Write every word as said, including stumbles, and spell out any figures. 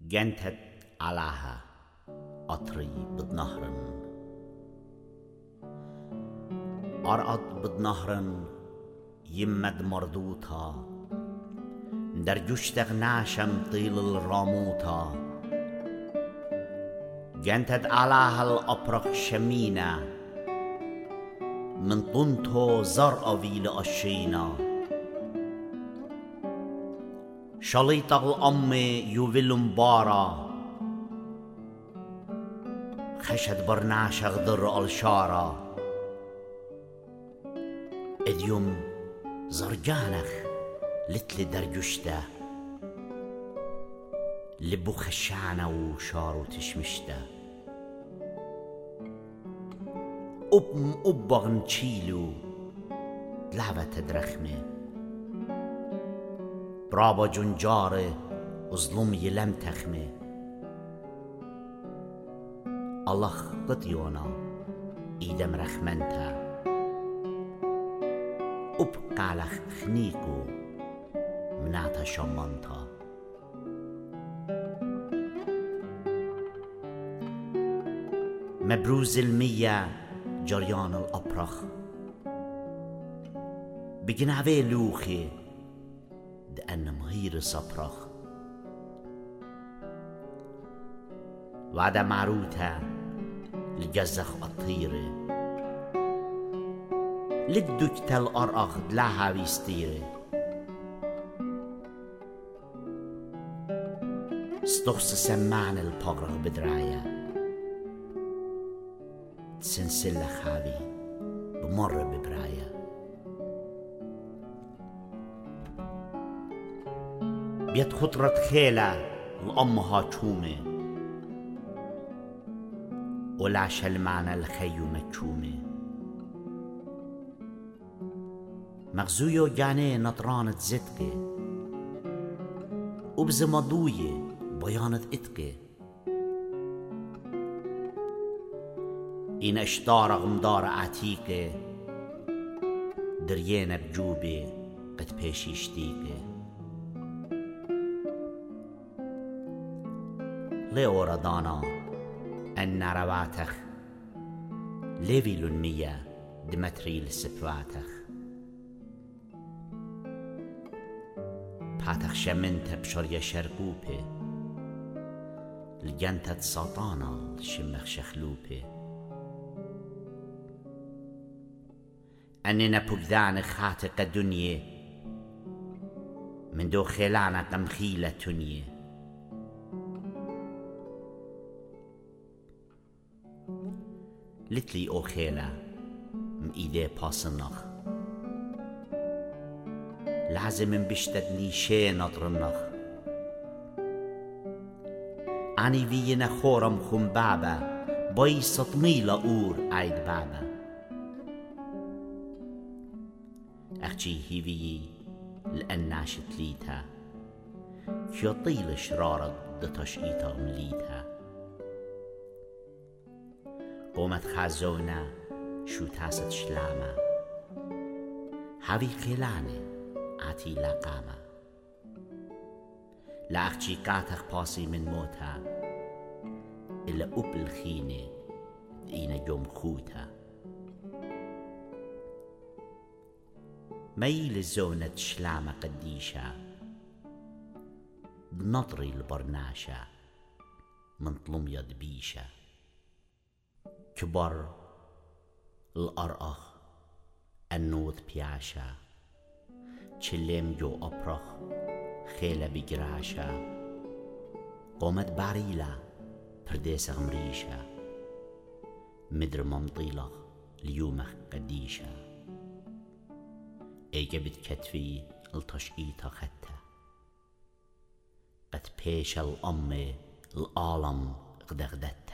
جنتت علىها قطري بنهر أرقد بنهر يمد مردوطة درجوش تغناشم طيل الراموطة جنتت علىها الأبرق شمينة من طنطو زرقا ويل أشينا شليطة الأم يوفيل مبارا خشد برناش غدر الشارة اديوم زرجانخ لتلي درجشته لبو خشانة وشارو تشمشته أب أبغن تشيلو لعبة تدرخمه برابا جنجاره وظلم يلم تخمه الله قطيونا إيدم رخمنتا أب قالخ خنيكو مناتا شمانتا مبروز المية جريان الأبرخ بجنعوي لوخي دأن مهير صبرخ وعدا معروتا لجزخ الطيري لدك تل أرأخ دلعها ويستيري استخص سمعن البغرغ بدرايا سنسلة خابي بمر ببرايا بيت خطرة خيلة الأمها تشومي ولعش المعنى الخيو متشومي مغزويو جاني نطرانة زدكي وبزمضوية بيانة اتكي إن اشتار غمدار عتيكي دريانة بجوبي قد بيشي شتيكي ليورا دانا أن رواتخ ليفي لنمية دمتريل سبواتخ باتخ شمنت بشرية شرقوبي الجنتت ساطانا الشمخ شخلوبي أننا بقدان خاتق الدنيا من دو خيلانا قمخيلة تنية لتلي أو خيلة مإيدي باسنخ لازم بشتدني شي نطرنخ أني وينا خورم خم بابا باي سطميلة أور عيد بابا أخجي هيوي لأناش تليتها يطيل شرارة دتشقيتها مليتها قومت خازونا شو تاست شلامة هاوي خيلاني عتي لقامة لأخجي قاتخ باسي من موتها إلا أب الخينة دينا يوم خوتها ميل زونة شلامة قديشة بنطري البرناشة من طلمية دبيشة كبر الأرأخ النوت بياشة تشلم جو أبرخ خيلة بجراشة قومت باريلة پرديس غمريشة مدر ممطيلة ليومخ قديشة ايجا بتكتفي التشقيطة خدتها قد بيش الأم العالم غدغدت